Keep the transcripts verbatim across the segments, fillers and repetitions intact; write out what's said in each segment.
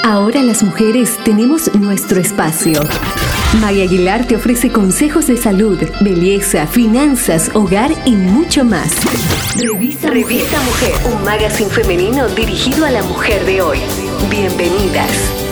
Ahora las mujeres tenemos nuestro espacio. Maya Aguilar te ofrece consejos de salud, belleza, finanzas, hogar y mucho más. Revista, Revista Mujer, un magazine femenino dirigido a la mujer de hoy. Bienvenidas.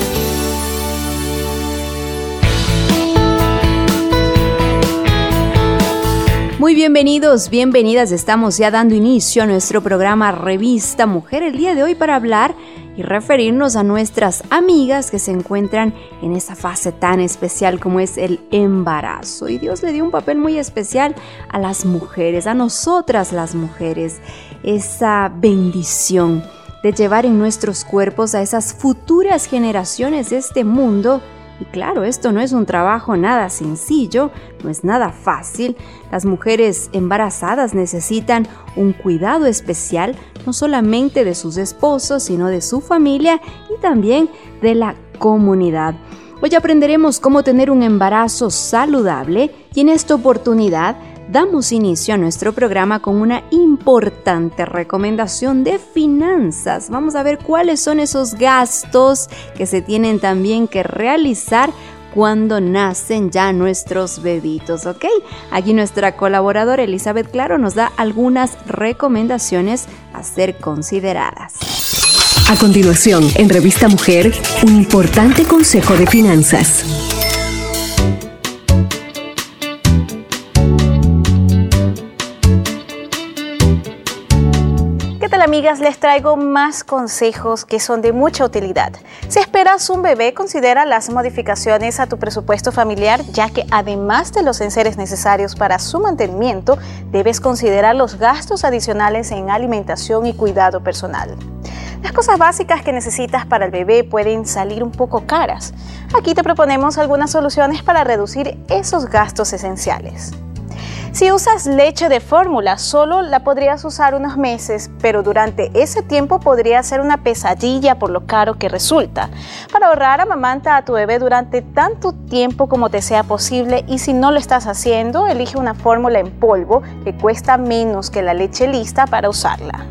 Muy bienvenidos, bienvenidas. Estamos ya dando inicio a nuestro programa Revista Mujer el día de hoy para hablar y referirnos a nuestras amigas que se encuentran en esa fase tan especial como es el embarazo. Y Dios le dio un papel muy especial a las mujeres, a nosotras las mujeres, esa bendición de llevar en nuestros cuerpos a esas futuras generaciones de este mundo. Y claro, esto no es un trabajo nada sencillo, no es nada fácil. Las mujeres embarazadas necesitan un cuidado especial, no solamente de sus esposos, sino de su familia y también de la comunidad. Hoy aprenderemos cómo tener un embarazo saludable y en esta oportunidad damos inicio a nuestro programa con una importante recomendación de finanzas. Vamos a ver cuáles son esos gastos que se tienen también que realizar cuando nacen ya nuestros bebitos, ¿ok? Aquí nuestra colaboradora Elizabeth Claro nos da algunas recomendaciones a ser consideradas. A continuación, en Revista Mujer, un importante consejo de finanzas. Amigas, les traigo más consejos que son de mucha utilidad. Si esperas un bebé, considera las modificaciones a tu presupuesto familiar, ya que además de los enseres necesarios para su mantenimiento, debes considerar los gastos adicionales en alimentación y cuidado personal. Las cosas básicas que necesitas para el bebé pueden salir un poco caras. Aquí te proponemos algunas soluciones para reducir esos gastos esenciales. Si usas leche de fórmula, solo la podrías usar unos meses, pero durante ese tiempo podría ser una pesadilla por lo caro que resulta. Para ahorrar, amamanta a tu bebé durante tanto tiempo como te sea posible y si no lo estás haciendo, elige una fórmula en polvo que cuesta menos que la leche lista para usarla.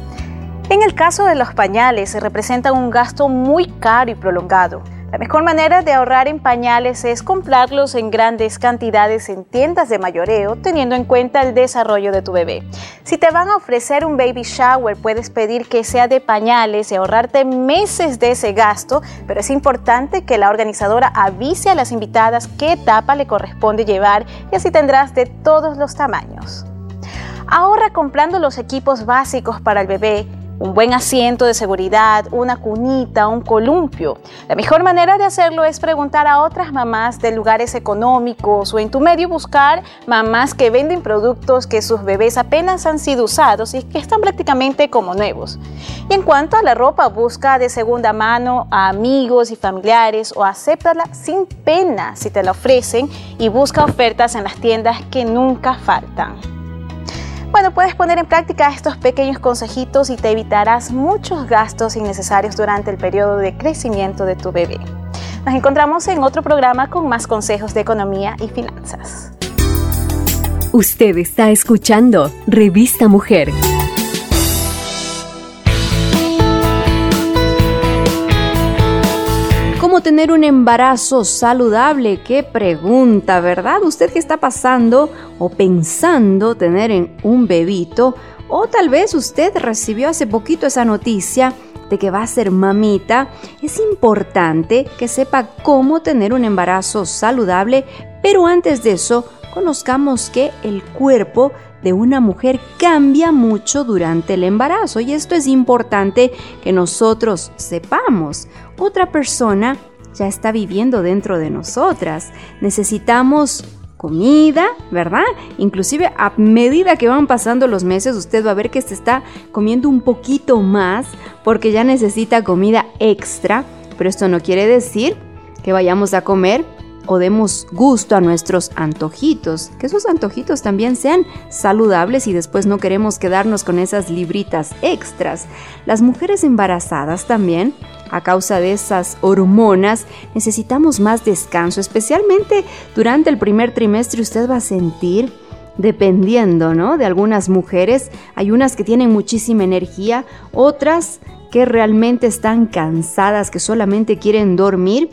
En el caso de los pañales, se representa un gasto muy caro y prolongado. La mejor manera de ahorrar en pañales es comprarlos en grandes cantidades en tiendas de mayoreo, teniendo en cuenta el desarrollo de tu bebé. Si te van a ofrecer un baby shower, puedes pedir que sea de pañales y ahorrarte meses de ese gasto, pero es importante que la organizadora avise a las invitadas qué etapa le corresponde llevar y así tendrás de todos los tamaños. Ahorra comprando los equipos básicos para el bebé. Un buen asiento de seguridad, una cunita, un columpio. La mejor manera de hacerlo es preguntar a otras mamás de lugares económicos o en tu medio buscar mamás que venden productos que sus bebés apenas han sido usados y que están prácticamente como nuevos. Y en cuanto a la ropa, busca de segunda mano a amigos y familiares o acéptala sin pena si te la ofrecen y busca ofertas en las tiendas que nunca faltan. Bueno, puedes poner en práctica estos pequeños consejitos y te evitarás muchos gastos innecesarios durante el periodo de crecimiento de tu bebé. Nos encontramos en otro programa con más consejos de economía y finanzas. Usted está escuchando Revista Mujer. ¿Cómo tener un embarazo saludable? Qué pregunta, ¿verdad? Usted que está pasando o pensando tener en un bebito, o tal vez usted recibió hace poquito esa noticia de que va a ser mamita, es importante que sepa cómo tener un embarazo saludable, pero antes de eso, conozcamos que el cuerpo de una mujer cambia mucho durante el embarazo y esto es importante que nosotros sepamos. Otra persona ya está viviendo dentro de nosotras. Necesitamos comida, ¿verdad? Inclusive a medida que van pasando los meses, usted va a ver que se está comiendo un poquito más porque ya necesita comida extra, pero esto no quiere decir que vayamos a comer o demos gusto a nuestros antojitos, que esos antojitos también sean saludables y después no queremos quedarnos con esas libritas extras. Las mujeres embarazadas también, a causa de esas hormonas, necesitamos más descanso, especialmente durante el primer trimestre. Usted va a sentir, dependiendo, ¿no?, de algunas mujeres, hay unas que tienen muchísima energía, otras que realmente están cansadas, que solamente quieren dormir.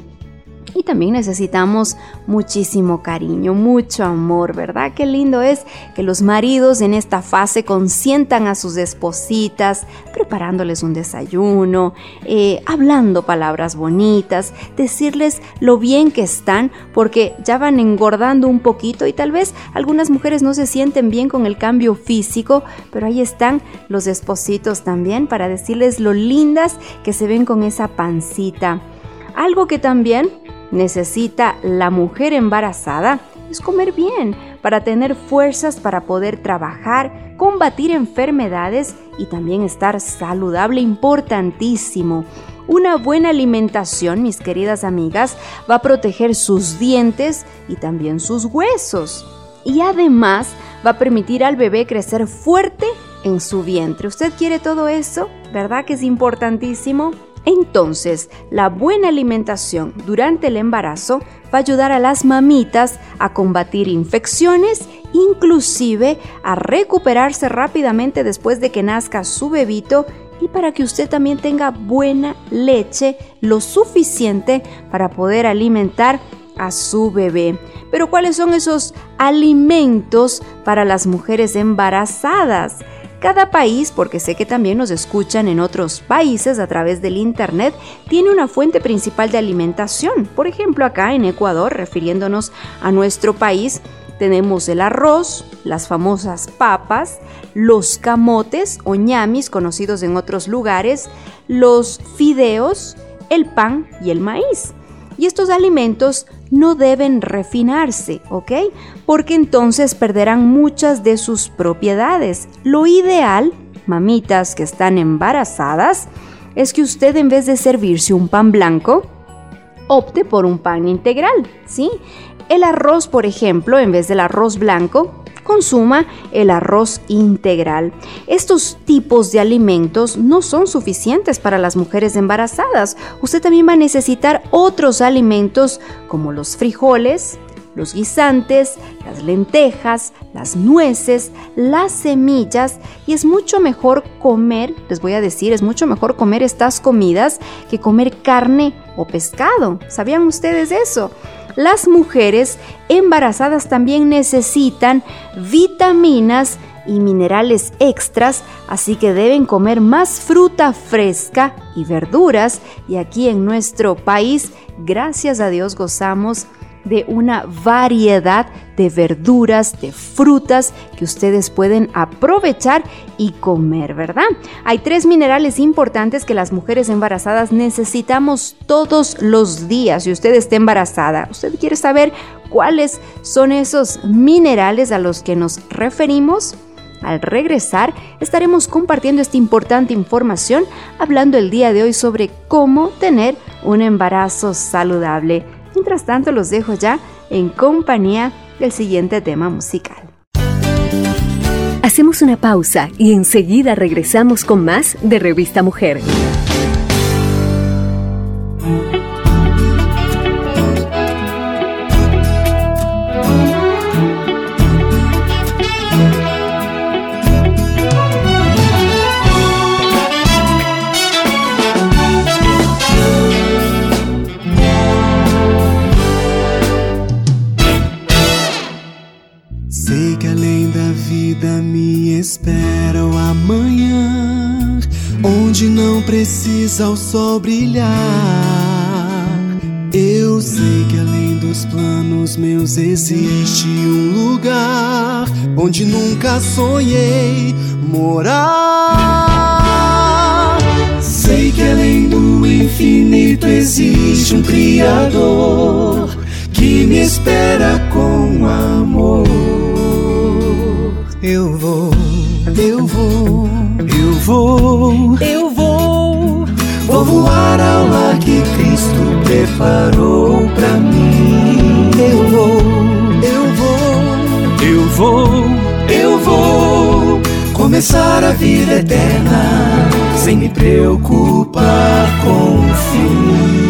Y también necesitamos muchísimo cariño, mucho amor, ¿verdad? Qué lindo es que los maridos en esta fase consientan a sus espositas, preparándoles un desayuno, eh, hablando palabras bonitas, decirles lo bien que están, porque ya van engordando un poquito y tal vez algunas mujeres no se sienten bien con el cambio físico, pero ahí están los espositos también para decirles lo lindas que se ven con esa pancita. Algo que también necesita la mujer embarazada es comer bien para tener fuerzas para poder trabajar, combatir enfermedades y también estar saludable, importantísimo. Una buena alimentación, mis queridas amigas, va a proteger sus dientes y también sus huesos. Y además va a permitir al bebé crecer fuerte en su vientre. ¿Usted quiere todo eso? ¿Verdad que es importantísimo? Entonces, la buena alimentación durante el embarazo va a ayudar a las mamitas a combatir infecciones, inclusive a recuperarse rápidamente después de que nazca su bebito y para que usted también tenga buena leche, lo suficiente para poder alimentar a su bebé. Pero ¿cuáles son esos alimentos para las mujeres embarazadas? Cada país, porque sé que también nos escuchan en otros países a través del internet, tiene una fuente principal de alimentación. Por ejemplo, acá en Ecuador, refiriéndonos a nuestro país, tenemos el arroz, las famosas papas, los camotes o ñamis, conocidos en otros lugares, los fideos, el pan y el maíz. Y estos alimentos no deben refinarse, ¿ok? Porque entonces perderán muchas de sus propiedades. Lo ideal, mamitas que están embarazadas, es que usted en vez de servirse un pan blanco, opte por un pan integral, ¿sí? El arroz, por ejemplo, en vez del arroz blanco, consuma el arroz integral. Estos tipos de alimentos no son suficientes para las mujeres embarazadas. Usted también va a necesitar otros alimentos como los frijoles, los guisantes, las lentejas, las nueces, las semillas, y es mucho mejor comer, les voy a decir, es mucho mejor comer estas comidas que comer carne o pescado. ¿Sabían ustedes eso? Las mujeres embarazadas también necesitan vitaminas y minerales extras, así que deben comer más fruta fresca y verduras. Y aquí en nuestro país, gracias a Dios, gozamos de una variedad de verduras, de frutas que ustedes pueden aprovechar y comer, ¿verdad? Hay tres minerales importantes que las mujeres embarazadas necesitamos todos los días. Si usted está embarazada, ¿usted quiere saber cuáles son esos minerales a los que nos referimos? Al regresar, estaremos compartiendo esta importante información, hablando el día de hoy sobre cómo tener un embarazo saludable. Mientras tanto, los dejo ya en compañía del siguiente tema musical. Hacemos una pausa y enseguida regresamos con más de Revista Mujer. Espera o amanhã, onde não precisa o sol brilhar. Eu sei que além dos planos meus existe um lugar onde nunca sonhei morar. Sei que além do infinito existe um Criador que me espera com amor. Eu vou, eu vou, eu vou, eu vou, vou voar ao lar que Cristo preparou pra mim. Eu vou, eu vou, eu vou, eu vou começar a vida eterna sem me preocupar com o fim.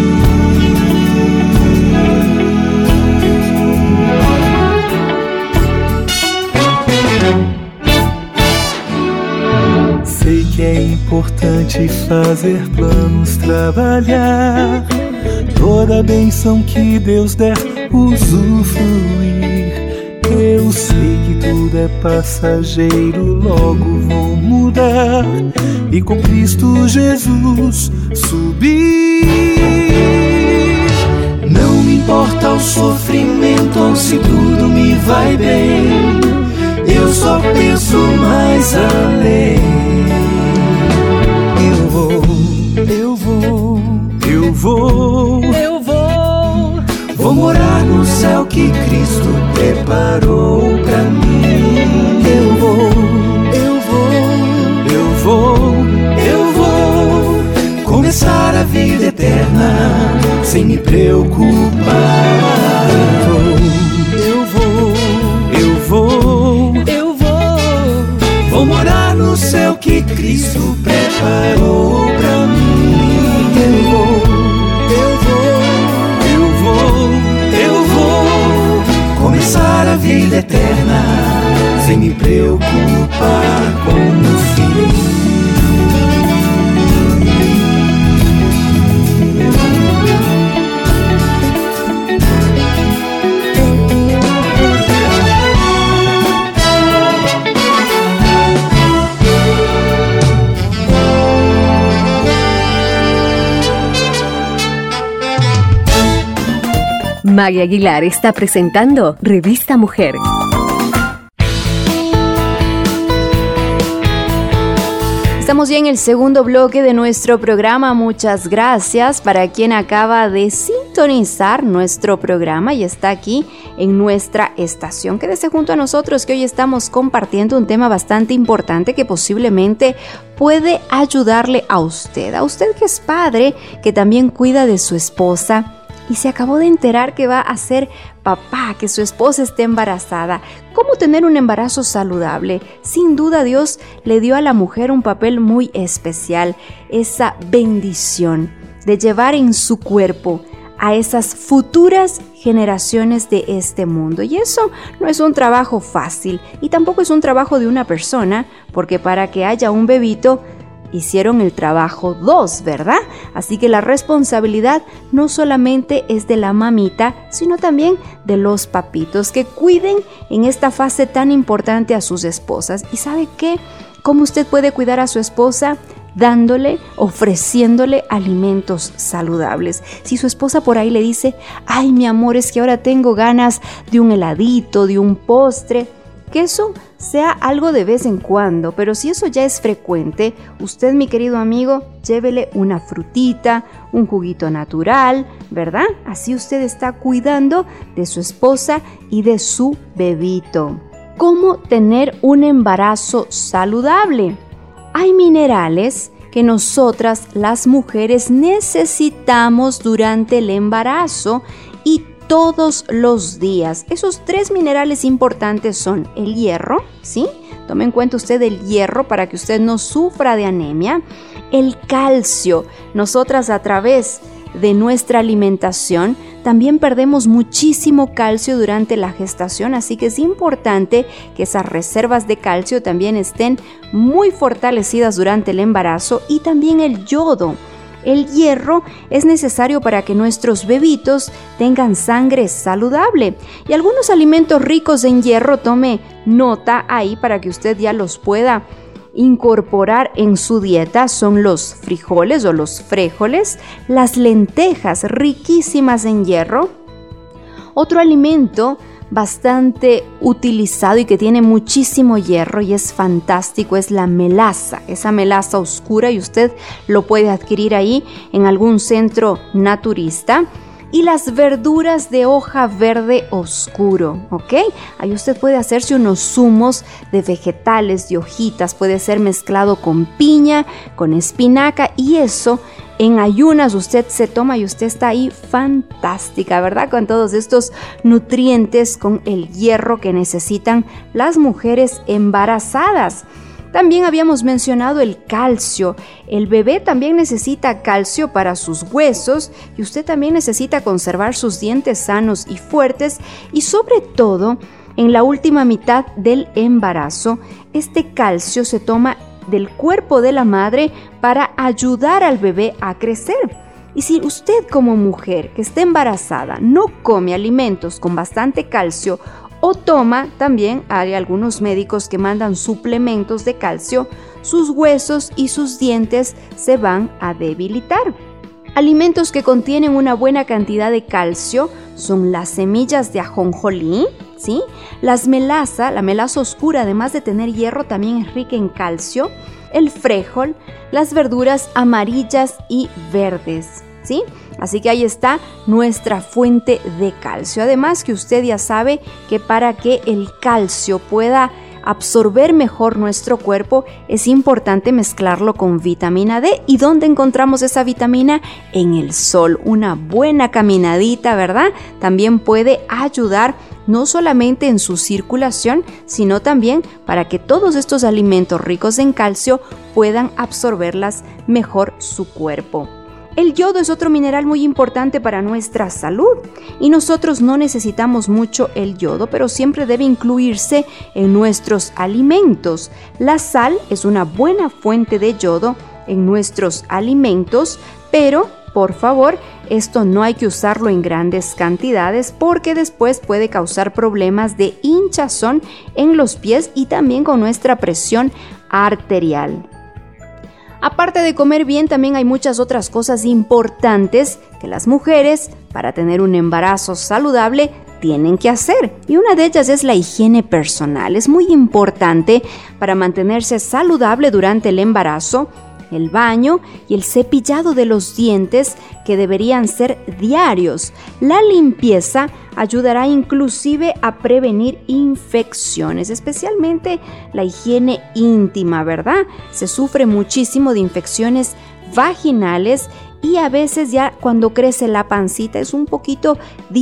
Sei que é importante importante fazer planos, trabalhar toda a bênção que Deus der, usufruir. Eu sei que tudo é passageiro, logo vou mudar e com Cristo Jesus subir. Não me importa o sofrimento ou se tudo me vai bem, eu só penso mais além. Eu vou, eu vou, eu vou, eu vou, vou morar no céu que Cristo preparou pra mim. Eu vou, eu vou, eu vou, eu vou começar a vida eterna sem me preocupar. Eu vou, eu vou, eu vou, vou morar no céu que Cristo preparou pra mim. Eu vou, eu vou, eu vou, eu vou começar a vida eterna sem me preocupar com o fim. Maggie Aguilar está presentando Revista Mujer. Estamos ya en el segundo bloque de nuestro programa. Muchas gracias para quien acaba de sintonizar nuestro programa y está aquí en nuestra estación. Quédese junto a nosotros que hoy estamos compartiendo un tema bastante importante que posiblemente puede ayudarle a usted. A usted que es padre, que también cuida de su esposa y se acabó de enterar que va a ser papá, que su esposa esté embarazada. ¿Cómo tener un embarazo saludable? Sin duda Dios le dio a la mujer un papel muy especial, esa bendición de llevar en su cuerpo a esas futuras generaciones de este mundo. Y eso no es un trabajo fácil y tampoco es un trabajo de una persona, porque para que haya un bebito hicieron el trabajo dos, ¿verdad? Así que la responsabilidad no solamente es de la mamita, sino también de los papitos que cuiden en esta fase tan importante a sus esposas. ¿Y sabe qué? ¿Cómo usted puede cuidar a su esposa? Dándole, ofreciéndole alimentos saludables. Si su esposa por ahí le dice, ay, mi amor, es que ahora tengo ganas de un heladito, de un postre, que eso sea algo de vez en cuando, pero si eso ya es frecuente, usted, mi querido amigo, llévele una frutita, un juguito natural, ¿verdad? Así usted está cuidando de su esposa y de su bebito. ¿Cómo tener un embarazo saludable? Hay minerales que nosotras, las mujeres, necesitamos durante el embarazo y todos los días. Esos tres minerales importantes son el hierro, ¿sí? Tome en cuenta usted el hierro para que usted no sufra de anemia. El calcio. Nosotras a través de nuestra alimentación también perdemos muchísimo calcio durante la gestación, así que es importante que esas reservas de calcio también estén muy fortalecidas durante el embarazo. Y también el yodo. El hierro es necesario para que nuestros bebitos tengan sangre saludable. Y algunos alimentos ricos en hierro, tome nota ahí para que usted ya los pueda incorporar en su dieta, son los frijoles o los frijoles, las lentejas riquísimas en hierro. Otro alimento bastante utilizado y que tiene muchísimo hierro y es fantástico es la melaza, esa melaza oscura, y usted lo puede adquirir ahí en algún centro naturista. Y las verduras de hoja verde oscuro, ¿ok? Ahí usted puede hacerse unos zumos de vegetales, de hojitas, puede ser mezclado con piña, con espinaca, y eso en ayunas usted se toma y usted está ahí fantástica, ¿verdad? Con todos estos nutrientes, con el hierro que necesitan las mujeres embarazadas. También habíamos mencionado el calcio. El bebé también necesita calcio para sus huesos y usted también necesita conservar sus dientes sanos y fuertes, y sobre todo en la última mitad del embarazo este calcio se toma del cuerpo de la madre para ayudar al bebé a crecer. Y si usted como mujer que está embarazada no come alimentos con bastante calcio o toma, también hay algunos médicos que mandan suplementos de calcio, sus huesos y sus dientes se van a debilitar. Alimentos que contienen una buena cantidad de calcio son las semillas de ajonjolí, ¿sí? Las melaza, la melaza oscura, además de tener hierro, también es rica en calcio. El frijol, las verduras amarillas y verdes, ¿sí? Así que ahí está nuestra fuente de calcio. Además que usted ya sabe que para que el calcio pueda absorber mejor nuestro cuerpo es importante mezclarlo con vitamina D. ¿Y dónde encontramos esa vitamina? En el sol. Una buena caminadita, ¿verdad? También puede ayudar no solamente en su circulación, sino también para que todos estos alimentos ricos en calcio puedan absorberlas mejor su cuerpo. El yodo es otro mineral muy importante para nuestra salud y nosotros no necesitamos mucho el yodo, pero siempre debe incluirse en nuestros alimentos. La sal es una buena fuente de yodo en nuestros alimentos, pero por favor, esto no hay que usarlo en grandes cantidades porque después puede causar problemas de hinchazón en los pies y también con nuestra presión arterial. Aparte de comer bien, también hay muchas otras cosas importantes que las mujeres, para tener un embarazo saludable, tienen que hacer. Y una de ellas es la higiene personal. Es muy importante para mantenerse saludable durante el embarazo, el baño y el cepillado de los dientes, que deberían ser diarios. La limpieza ayudará inclusive a prevenir infecciones, especialmente la higiene íntima, ¿verdad? Se sufre muchísimo de infecciones vaginales y a veces ya cuando crece la pancita es un poquito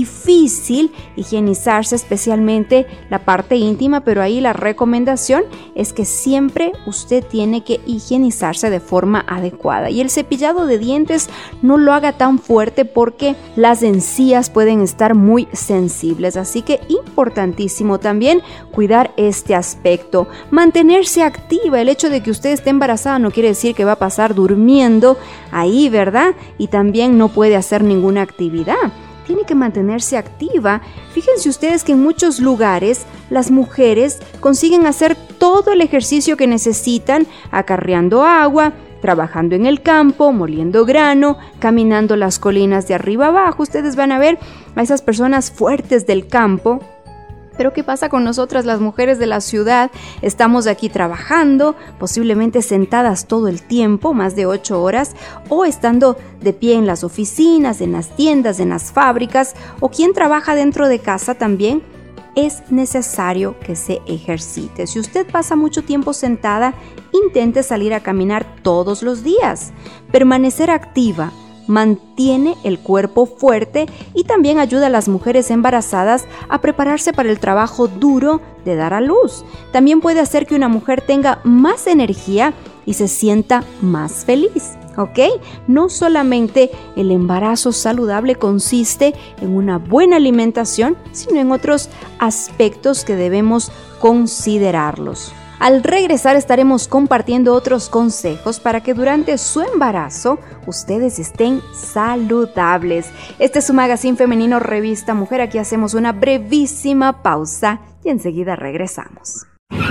difícil higienizarse, especialmente la parte íntima, pero ahí la recomendación es que siempre usted tiene que higienizarse de forma adecuada. Y el cepillado de dientes no lo haga tan fuerte porque las encías pueden estar muy sensibles, así que importantísimo también cuidar este aspecto. Mantenerse activa. El hecho de que usted esté embarazada no quiere decir que va a pasar durmiendo ahí, ¿verdad? Y también no puede hacer ninguna actividad. Tiene que mantenerse activa. Fíjense ustedes que en muchos lugares las mujeres consiguen hacer todo el ejercicio que necesitan, acarreando agua, trabajando en el campo, moliendo grano, caminando las colinas de arriba abajo. Ustedes van a ver a esas personas fuertes del campo. Pero ¿qué pasa con nosotras las mujeres de la ciudad? Estamos aquí trabajando, posiblemente sentadas todo el tiempo, más de ocho horas, o estando de pie en las oficinas, en las tiendas, en las fábricas, o quien trabaja dentro de casa también. Es necesario que se ejercite. Si usted pasa mucho tiempo sentada, intente salir a caminar todos los días. Permanecer activa mantiene el cuerpo fuerte y también ayuda a las mujeres embarazadas a prepararse para el trabajo duro de dar a luz. También puede hacer que una mujer tenga más energía y se sienta más feliz, ¿ok? No solamente el embarazo saludable consiste en una buena alimentación, sino en otros aspectos que debemos considerarlos. Al regresar estaremos compartiendo otros consejos para que durante su embarazo ustedes estén saludables. Este es su magazine femenino Revista Mujer. Aquí hacemos una brevísima pausa y enseguida regresamos.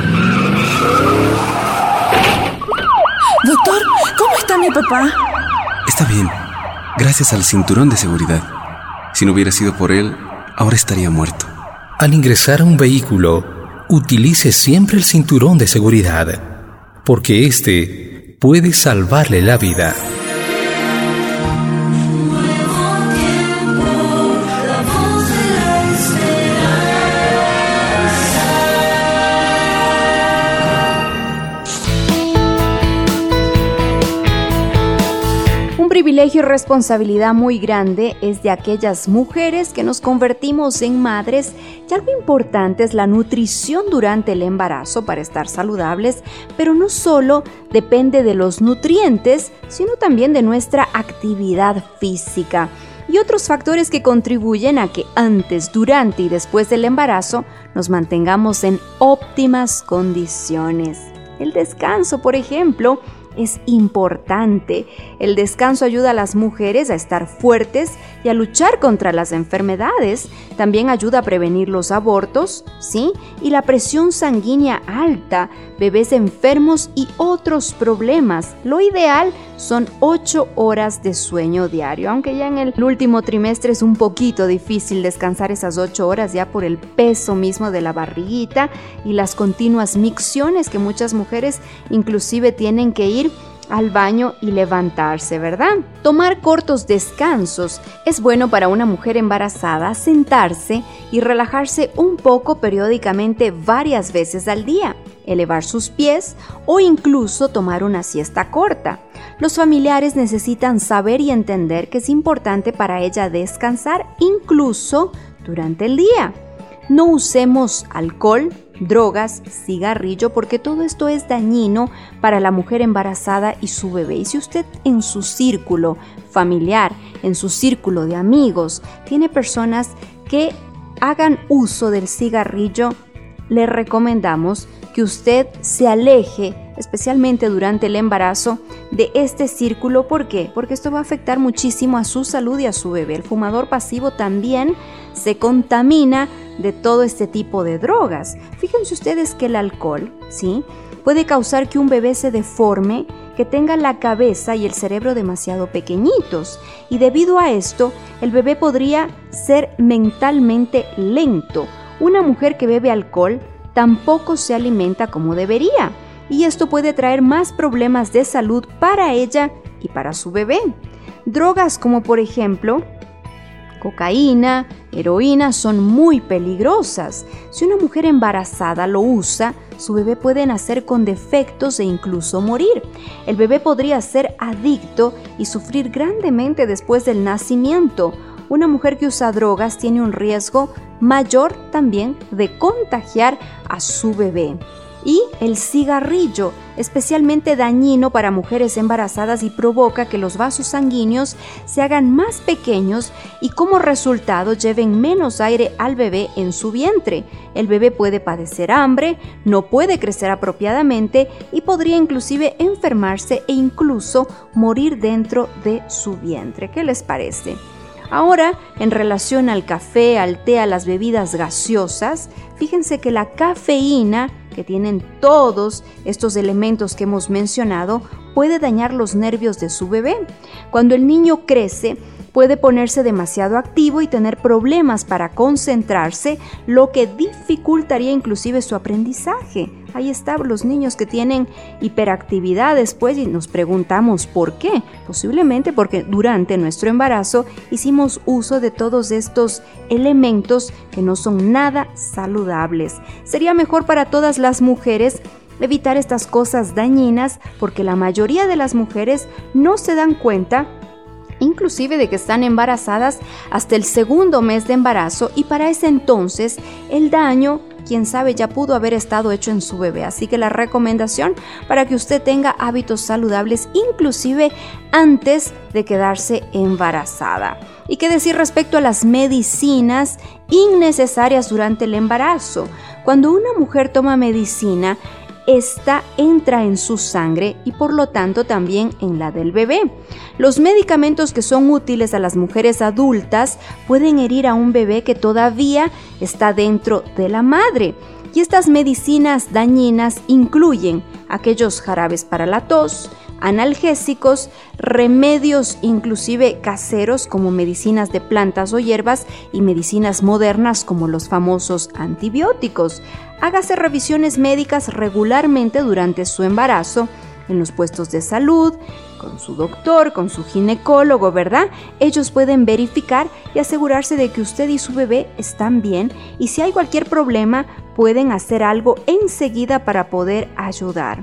Doctor, ¿cómo está mi papá? Está bien, gracias al cinturón de seguridad. Si no hubiera sido por él, ahora estaría muerto. Al ingresar a un vehículo, utilice siempre el cinturón de seguridad, porque este puede salvarle la vida. Privilegio y responsabilidad muy grande es de aquellas mujeres que nos convertimos en madres, y algo importante es la nutrición durante el embarazo para estar saludables, pero no solo depende de los nutrientes, sino también de nuestra actividad física y otros factores que contribuyen a que antes, durante y después del embarazo nos mantengamos en óptimas condiciones. El descanso, por ejemplo, es importante. El descanso ayuda a las mujeres a estar fuertes y a luchar contra las enfermedades. También ayuda a prevenir los abortos, ¿sí? Y la presión sanguínea alta, bebés enfermos y otros problemas. Lo ideal son ocho horas de sueño diario, aunque ya en el último trimestre es un poquito difícil descansar esas ocho horas ya por el peso mismo de la barriguita y las continuas micciones que muchas mujeres inclusive tienen que ir al baño y levantarse, ¿verdad? Tomar cortos descansos es bueno para una mujer embarazada, sentarse y relajarse un poco periódicamente varias veces al día, elevar sus pies o incluso tomar una siesta corta. Los familiares necesitan saber y entender que es importante para ella descansar incluso durante el día. No usemos alcohol, drogas, cigarrillo, porque todo esto es dañino para la mujer embarazada y su bebé. Y si usted en su círculo familiar, en su círculo de amigos, tiene personas que hagan uso del cigarrillo, le recomendamos que usted se aleje, especialmente durante el embarazo, de este círculo. ¿Por qué? Porque esto va a afectar muchísimo a su salud y a su bebé. El fumador pasivo también se contamina de todo este tipo de drogas. Fíjense ustedes que el alcohol, ¿sí?, puede causar que un bebé se deforme, que tenga la cabeza y el cerebro demasiado pequeñitos. Y debido a esto, el bebé podría ser mentalmente lento. Una mujer que bebe alcohol tampoco se alimenta como debería. Y esto puede traer más problemas de salud para ella y para su bebé. Drogas como por ejemplo cocaína, heroína son muy peligrosas. Si una mujer embarazada lo usa, su bebé puede nacer con defectos e incluso morir. El bebé podría ser adicto y sufrir grandemente después del nacimiento. Una mujer que usa drogas tiene un riesgo mayor también de contagiar a su bebé. Y el cigarrillo, especialmente dañino para mujeres embarazadas y provoca que los vasos sanguíneos se hagan más pequeños y como resultado lleven menos aire al bebé en su vientre. El bebé puede padecer hambre, no puede crecer apropiadamente y podría inclusive enfermarse e incluso morir dentro de su vientre. ¿Qué les parece? Ahora, en relación al café, al té, a las bebidas gaseosas, fíjense que la cafeína, que tienen todos estos elementos que hemos mencionado, puede dañar los nervios de su bebé. Cuando el niño crece, puede ponerse demasiado activo y tener problemas para concentrarse, lo que dificultaría inclusive su aprendizaje. Ahí están los niños que tienen hiperactividad después y nos preguntamos por qué. Posiblemente porque durante nuestro embarazo hicimos uso de todos estos elementos que no son nada saludables. Sería mejor para todas las mujeres evitar estas cosas dañinas porque la mayoría de las mujeres no se dan cuenta inclusive de que están embarazadas hasta el segundo mes de embarazo y para ese entonces el daño, quién sabe, ya pudo haber estado hecho en su bebé. Así que la recomendación para que usted tenga hábitos saludables inclusive antes de quedarse embarazada. ¿Y qué decir respecto a las medicinas innecesarias durante el embarazo? Cuando una mujer toma medicina, esta entra en su sangre y por lo tanto también en la del bebé. Los medicamentos que son útiles a las mujeres adultas pueden herir a un bebé que todavía está dentro de la madre. Y estas medicinas dañinas incluyen aquellos jarabes para la tos, analgésicos, remedios inclusive caseros como medicinas de plantas o hierbas y medicinas modernas como los famosos antibióticos. Hágase revisiones médicas regularmente durante su embarazo en los puestos de salud, con su doctor, con su ginecólogo, ¿verdad? Ellos pueden verificar y asegurarse de que usted y su bebé están bien y si hay cualquier problema pueden hacer algo enseguida para poder ayudar.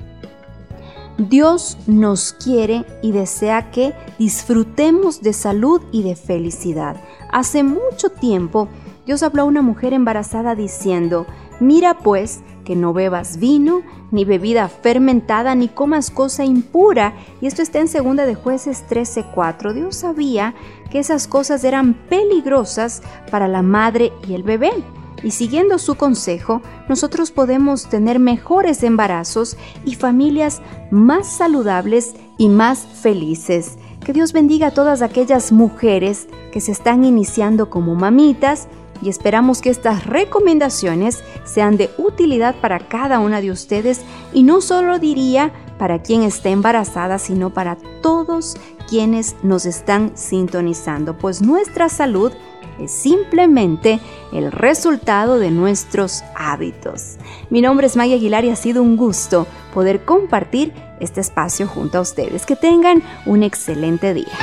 Dios nos quiere y desea que disfrutemos de salud y de felicidad. Hace mucho tiempo, Dios habló a una mujer embarazada diciendo: mira pues que no bebas vino, ni bebida fermentada, ni comas cosa impura. Y esto está en segunda de Jueces trece cuatro. Dios sabía que esas cosas eran peligrosas para la madre y el bebé. y siguiendo su consejo, nosotros podemos tener mejores embarazos y familias más saludables y más felices. Que Dios bendiga a todas aquellas mujeres que se están iniciando como mamitas y esperamos que estas recomendaciones sean de utilidad para cada una de ustedes y no solo diría para quien esté embarazada, sino para todos quienes nos están sintonizando, pues nuestra salud es simplemente el resultado de nuestros hábitos. Mi nombre es Maya Aguilar y ha sido un gusto poder compartir este espacio junto a ustedes. Que tengan un excelente día.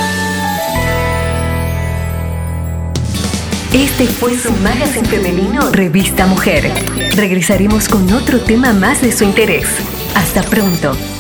Este fue su magazine femenino Revista Mujer. Regresaremos con otro tema más de su interés. Hasta pronto.